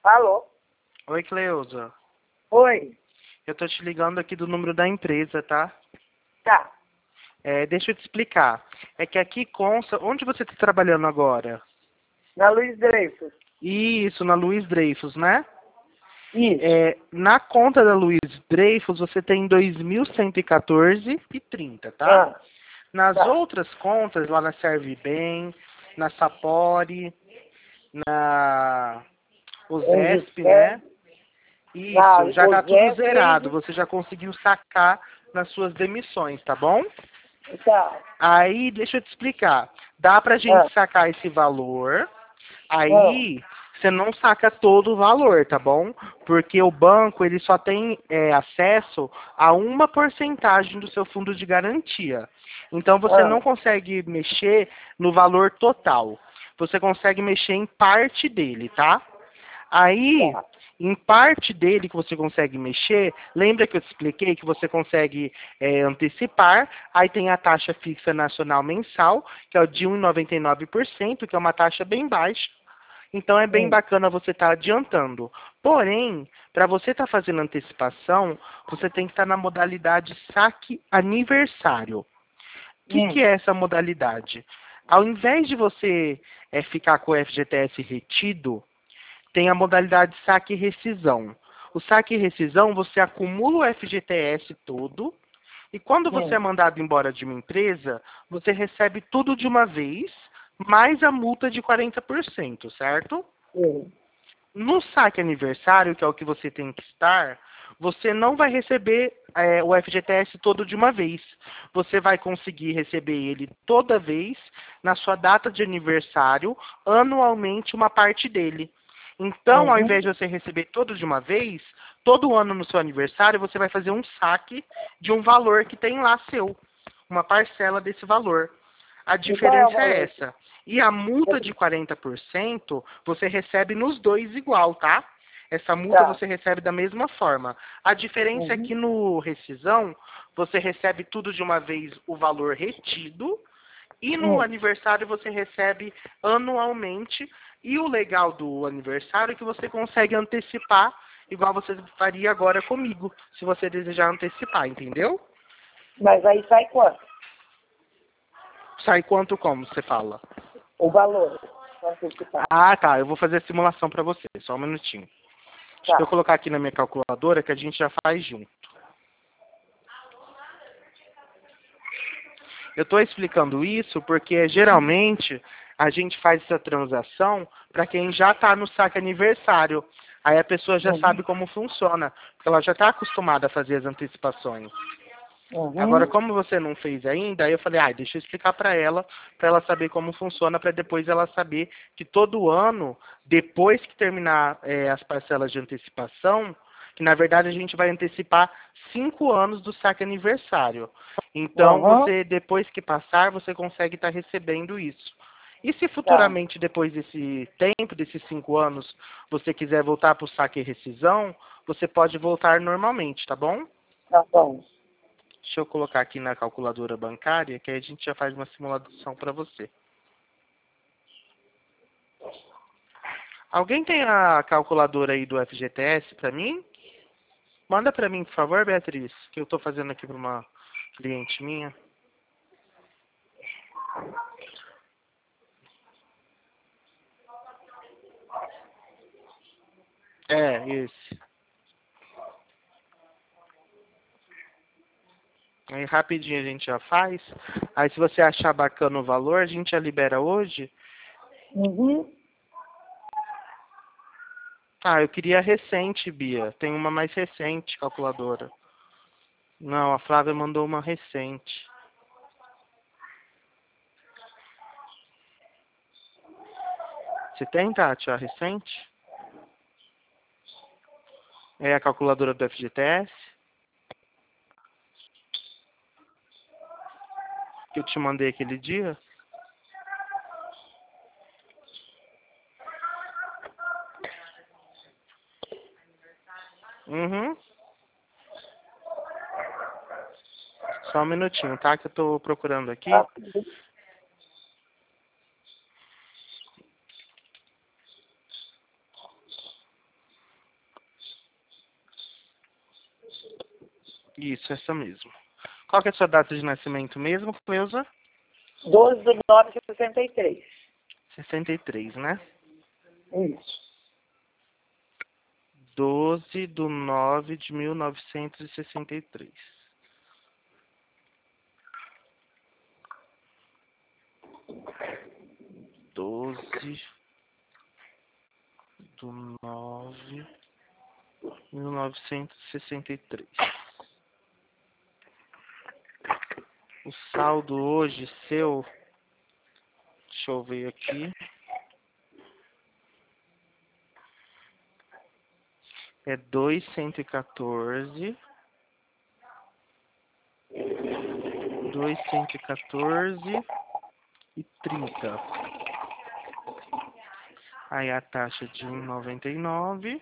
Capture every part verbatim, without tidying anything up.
Alô? Oi, Cleusa. Oi. Eu tô te ligando aqui do número da empresa, tá? Tá. É, deixa eu te explicar. É que aqui consta... Onde você tá trabalhando agora? Na Luiz Dreyfus. Isso, na Luiz Dreyfus, né? Isso. É, na conta da Luiz Dreyfus, você tem dois mil cento e quatorze e trinta, tá? Ah, Nas tá. outras contas, lá na Servibem, na Sapori, na Usesp, Angicé. né? Na Isso, já tá tudo zerado. Ozep. Você já conseguiu sacar nas suas demissões, tá bom? Tá. Aí, deixa eu te explicar. Dá pra gente Ah, sacar esse valor. ah, Aí, você não saca todo o valor, tá bom? Porque o banco, ele só tem é, acesso a uma porcentagem do seu fundo de garantia. Então, você não ah. consegue mexer no valor total. Você consegue mexer em parte dele, tá? Aí, Tá. em parte dele que você consegue mexer, lembra que eu te expliquei que você consegue é, antecipar, aí tem a taxa fixa nacional mensal, que é o de um vírgula noventa e nove por cento, que é uma taxa bem baixa. Então é bem Hum, bacana você estar adiantando. Porém, para você estar fazendo antecipação, você tem que estar na modalidade saque aniversário. O que, que hum, é essa modalidade? Ao invés de você é, ficar com o F G T S retido, tem a modalidade saque e rescisão. O saque e rescisão, você acumula o F G T S todo, e quando você é hum. mandado embora de uma empresa, você recebe tudo de uma vez, mais a multa de quarenta por cento, certo? Sim. No saque aniversário, que é o que você tem que estar, você não vai receber é, o F G T S todo de uma vez. Você vai conseguir receber ele toda vez na sua data de aniversário, anualmente uma parte dele. Então, ao invés Uhum. de você receber todo de uma vez, todo ano no seu aniversário, você vai fazer um saque de um valor que tem lá seu, uma parcela desse valor. A E qual é o diferença é valor? essa. E a multa de quarenta por cento você recebe nos dois igual, tá? Essa multa Tá. você recebe da mesma forma. A diferença é que Uhum. no rescisão, você recebe tudo de uma vez o valor retido, e no Hum. aniversário você recebe anualmente. E o legal do aniversário é que você consegue antecipar, igual você faria agora comigo, se você desejar antecipar, entendeu? Mas aí sai quanto? Sai quanto como você fala? O valor. Pra antecipar. Ah, tá. Eu vou fazer a simulação para você. Só um minutinho. Deixa eu Tá. colocar aqui na minha calculadora que a gente já faz junto. Eu estou explicando isso porque geralmente a gente faz essa transação para quem já está no saque aniversário. Aí a pessoa já Uhum. sabe como funciona, porque ela já está acostumada a fazer as antecipações. Agora, Uhum. como você não fez ainda, aí eu falei, ah, deixa eu explicar para ela, para ela saber como funciona, para depois ela saber que todo ano, depois que terminar eh, as parcelas de antecipação, que na verdade a gente vai antecipar cinco anos do saque aniversário. Então, Uhum. você, depois que passar, você consegue estar recebendo isso. E se Tá. futuramente, depois desse tempo, desses cinco anos, você quiser voltar para o saque e rescisão, você pode voltar normalmente, tá bom? Tá bom. Deixa eu colocar aqui na calculadora bancária, que aí a gente já faz uma simulação para você. Alguém tem a calculadora aí do F G T S para mim? Manda para mim, por favor, Beatriz, que eu estou fazendo aqui para uma cliente minha. É, esse. Aí rapidinho a gente já faz. Aí se você achar bacana o valor, a gente já libera hoje. Uhum. Ah, eu queria recente, Bia. Tem uma mais recente calculadora. Não, a Flávia mandou uma recente. Você tem, Tati, a recente? É a calculadora do F G T S? Que eu te mandei aquele dia? Uhum. Só um minutinho, tá? Que eu tô procurando aqui. Tá. Isso, essa mesmo. Qual que é a sua data de nascimento mesmo, Cleusa? doze de nove de sessenta e três. sessenta e três, né? Isso. doze de nove de mil novecentos e sessenta e três. doze de nove de mil novecentos e sessenta e três. O saldo hoje seu, deixa eu ver aqui, é dois cento e quatorze. dois cento e quatorze e trinta. Aí a taxa de um vírgula noventa e nove.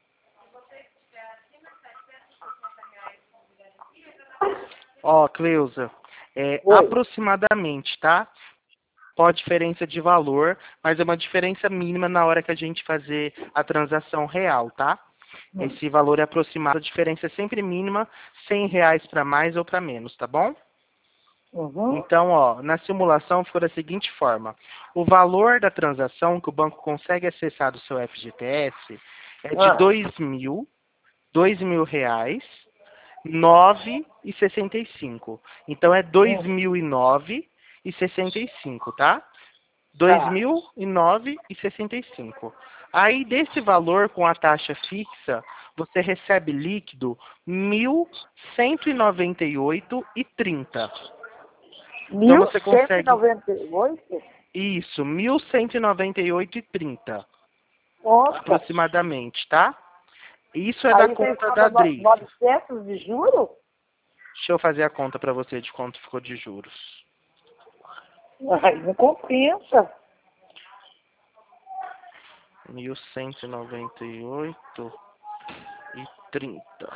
Ó, Cleusa, é Oi. aproximadamente, tá? Pode diferença de valor, mas é uma diferença mínima na hora que a gente fazer a transação real, tá? Hum. Esse valor é aproximado, a diferença é sempre mínima, cem reais para mais ou para menos, tá bom? Uhum. Então, ó, na simulação ficou da seguinte forma. O valor da transação que o banco consegue acessar do seu F G T S é de Ah. dois mil, dois mil reais, nove e sessenta e cinco. Então é dois mil e nove e sessenta e cinco, tá? dois mil e nove e sessenta e cinco. Aí desse valor com a taxa fixa, você recebe líquido mil cento e noventa e oito e trinta. Então você consegue mil cento e noventa e oito? isso, mil cento e noventa e oito e trinta, Nossa. aproximadamente, tá? Isso é Aí da vocês conta da pagam Drake. novecentos de juro? Deixa eu fazer a conta para você de quanto ficou de juros. Ai, não compensa. mil cento e noventa e oito e trinta.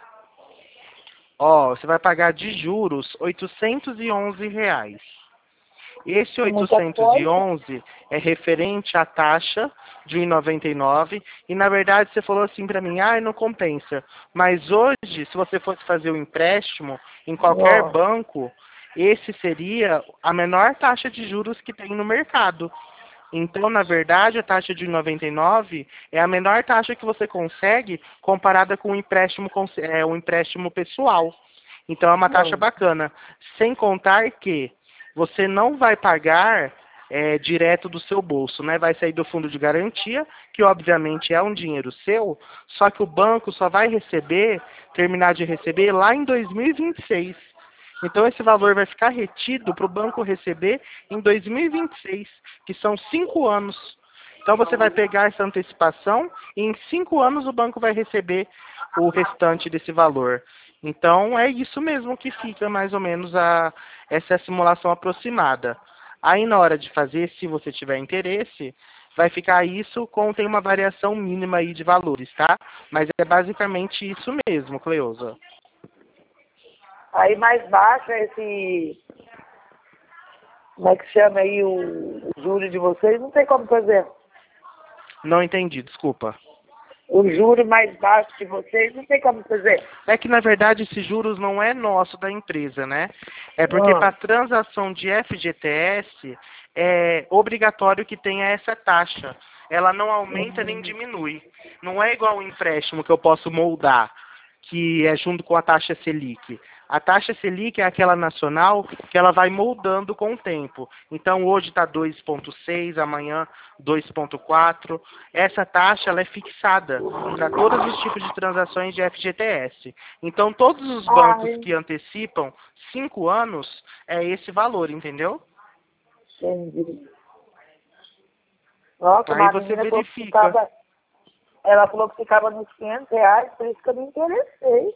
Ó, você vai pagar de juros oitocentos e onze reais. Esse Muita oitocentos e coisa. onze é referente à taxa de um vírgula noventa e nove e na verdade você falou assim para mim, ah, não compensa. Mas hoje, se você fosse fazer o empréstimo em qualquer Nossa. banco, esse seria a menor taxa de juros que tem no mercado. Então, na verdade, a taxa de um vírgula noventa e nove é a menor taxa que você consegue comparada com o empréstimo, cons- é, o empréstimo pessoal. Então, é uma taxa Hum. bacana. Sem contar que você não vai pagar é, direto do seu bolso, né? Vai sair do fundo de garantia, que obviamente é um dinheiro seu, só que o banco só vai receber, terminar de receber lá em dois mil e vinte e seis. Então esse valor vai ficar retido para o banco receber em dois mil e vinte e seis, que são cinco anos. Então você vai pegar essa antecipação e em cinco anos o banco vai receber o restante desse valor. Então é isso mesmo que fica mais ou menos a, essa é a simulação aproximada. Aí na hora de fazer, se você tiver interesse, vai ficar isso com tem uma variação mínima aí de valores, tá? Mas é basicamente isso mesmo, Cleusa. Aí mais baixo é esse... Como é que chama aí o, o juro de vocês? Não tem como fazer. Não entendi, desculpa. O juro mais baixo de vocês não tem como fazer. É que, na verdade, esses juros não é nosso da empresa, né? É porque Ah. para transação de F G T S é obrigatório que tenha essa taxa. Ela não aumenta nem diminui. Não é igual um empréstimo que eu posso moldar, que é junto com a taxa Selic. A taxa Selic é aquela nacional que ela vai moldando com o tempo. Então, hoje está dois vírgula seis, amanhã dois vírgula quatro. Essa taxa ela é fixada para todos os tipos de transações de F G T S. Então, todos os bancos Ai, que antecipam cinco anos, é esse valor, entendeu? entendi. Nossa, Aí uma você menina falou que verifica. ficava... Ela falou que ficava nos quinhentos reais, por isso que eu me interessei.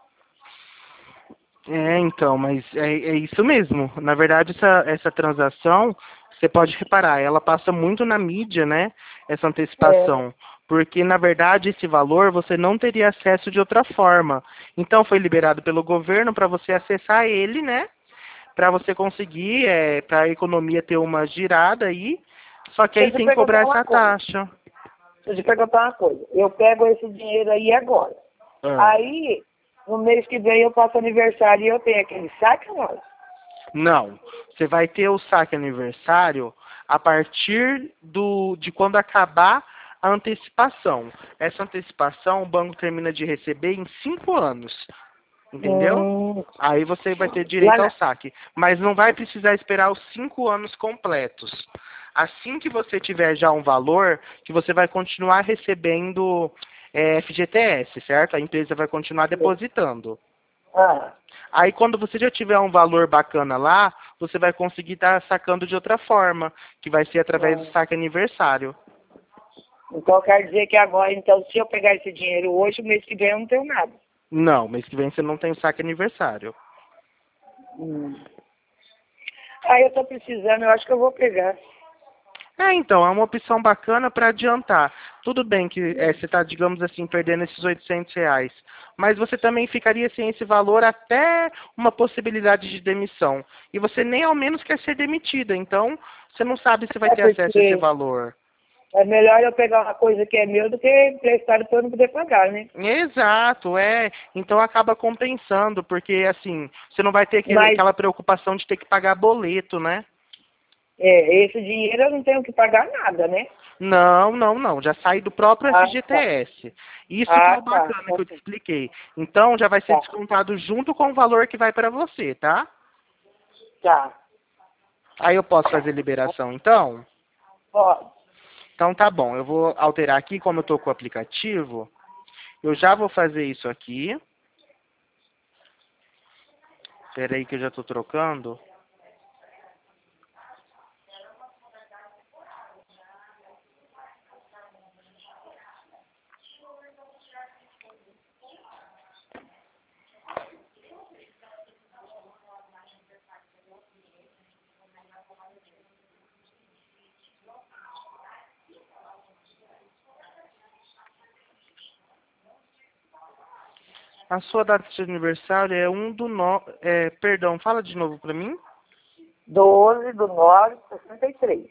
É, então, mas é, é isso mesmo. Na verdade, essa, essa transação, você pode reparar, ela passa muito na mídia, né? Essa antecipação. Porque, na verdade, esse valor você não teria acesso de outra forma. Então, foi liberado pelo governo para você acessar ele, né? Para você conseguir, é, para a economia ter uma girada aí. Só que aí Deixa eu tem que cobrar perguntar uma essa coisa. taxa. Deixa eu te perguntar uma coisa. Eu pego esse dinheiro aí agora. Ah, Aí, no mês que vem eu faço aniversário e eu tenho aquele saque, não? Não. Você vai ter o saque aniversário a partir do, de quando acabar a antecipação. Essa antecipação o banco termina de receber em cinco anos. Entendeu? Hum, Aí você vai ter lá direito ao na... saque. Mas não vai precisar esperar os cinco anos completos. Assim que você tiver já um valor, que você vai continuar recebendo é, F G T S, certo? A empresa vai continuar depositando. Ah, Aí quando você já tiver um valor bacana lá, você vai conseguir estar sacando de outra forma, que vai ser através do ah. saque aniversário. Então quer dizer que agora, então, se eu pegar esse dinheiro hoje, o mês que vem eu não tenho nada. Não, mês que vem você não tem o saque aniversário. Hum. Aí eu tô precisando, eu acho que eu vou pegar. É, então, é uma opção bacana para adiantar. Tudo bem que é, você está, digamos assim, perdendo esses oitocentos reais, mas você também ficaria sem esse valor até uma possibilidade de demissão. E você nem ao menos quer ser demitida, então você não sabe se vai É ter acesso a esse porque valor. é melhor eu pegar uma coisa que é meu do que emprestado para eu não poder pagar, né? Exato, é. Então acaba compensando, porque assim, você não vai ter aquele- Mas aquela preocupação de ter que pagar boleto, né? é, esse dinheiro eu não tenho que pagar nada, né? Não, não, não. Já sai do próprio Ah, tá. F G T S. Isso que é Ah, o tá. bacana Tá. que eu te expliquei. Então já vai ser Tá. descontado junto com o valor que vai para você, tá? Tá. Aí eu posso fazer liberação, então? Ó, Então tá bom. Eu vou alterar aqui, como eu estou com o aplicativo. Eu já vou fazer isso aqui. Espera aí que eu já estou trocando. A sua data de aniversário é um do no... É, perdão, fala de novo para mim. doze do nove de sessenta e três.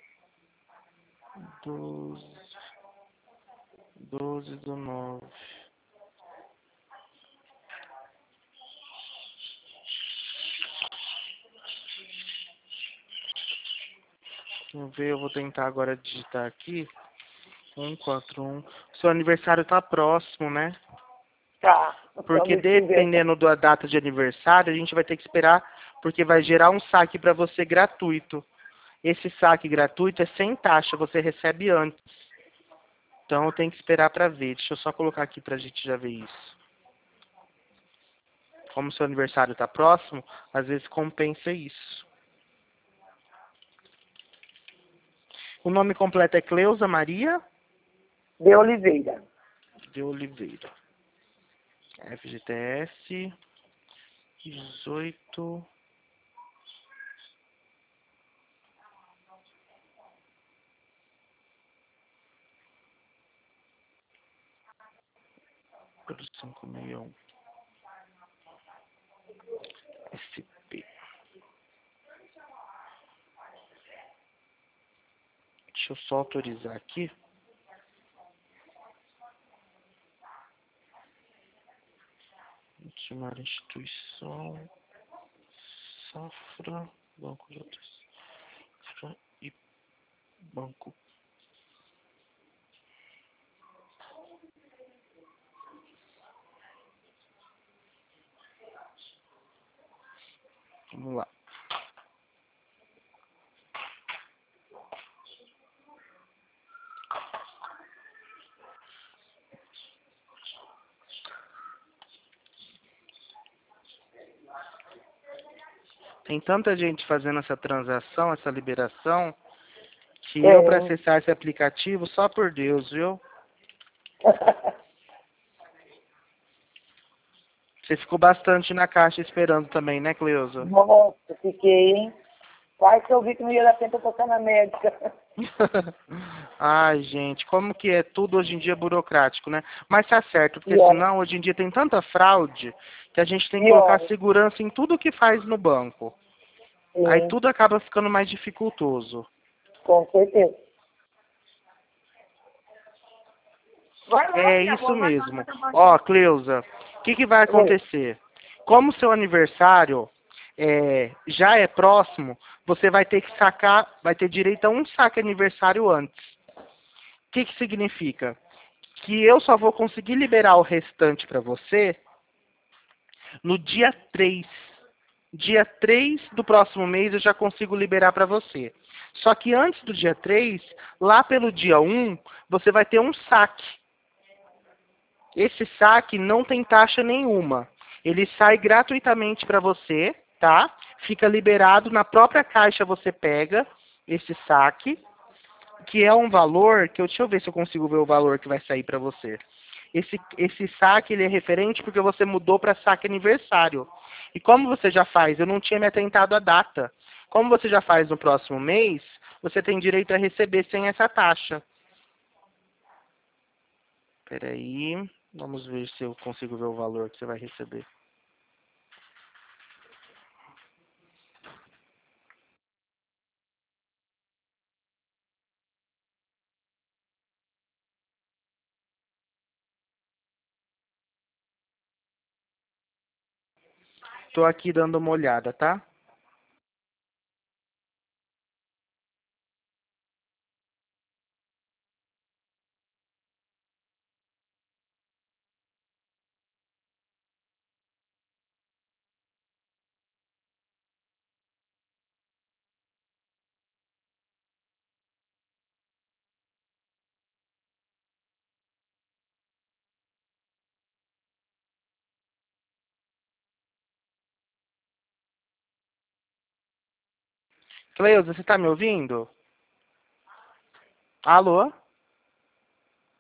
Doze, doze do nove. Vamos ver, eu vou tentar agora digitar aqui. um quatro um. Seu aniversário tá próximo, né? Tá. Porque Vamos ver. dependendo da data de aniversário, a gente vai ter que esperar, porque vai gerar um saque para você gratuito. Esse saque gratuito é sem taxa, você recebe antes. Então eu tenho que esperar para ver. Deixa eu só colocar aqui pra gente já ver isso. Como seu aniversário tá próximo, às vezes compensa isso. O nome completo é Cleusa Maria De Oliveira. de Oliveira. F G T S dezoito. cinco sessenta e um. S P. Deixa eu só autorizar aqui. Chamar instituição. Safra. Banco de outras. Safra e banco. Vamos lá. Tem tanta gente fazendo essa transação, essa liberação, que eu, para É. acessar esse aplicativo, só por Deus, viu? Você ficou bastante na caixa esperando também, né, Cleusa? Nossa, fiquei, hein? Quase que eu vi que não ia dar tempo pra passar na médica. Ai, gente, como que é tudo hoje em dia burocrático, né? Mas tá certo, porque E olha, senão hoje em dia tem tanta fraude que a gente tem que e colocar olha, segurança em tudo que faz no banco. Aí sim, tudo acaba ficando mais dificultoso. com certeza. Vai lá, É minha isso amor, vai lá mesmo. fazer uma... Ó, Cleusa, que, que vai Oi. acontecer? Como seu aniversário é, já é próximo, você vai ter que sacar, vai ter direito a um saque aniversário antes. O que, que significa? Que eu só vou conseguir liberar o restante para você no dia três. Dia três do próximo mês eu já consigo liberar para você. Só que antes do dia três, lá pelo dia um, você vai ter um saque. Esse saque não tem taxa nenhuma. Ele sai gratuitamente para você, tá? Fica liberado na própria caixa, você pega esse saque, que é um valor que eu deixa eu ver se eu consigo ver o valor que vai sair para você. Esse esse saque ele é referente porque você mudou para saque aniversário. E como você já faz, eu não tinha me atentado à data. Como você já faz no próximo mês, você tem direito a receber sem essa taxa. Espera aí, vamos ver se eu consigo ver o valor que você vai receber. Estou aqui dando uma olhada, tá? Cleusa, você está me ouvindo? Alô?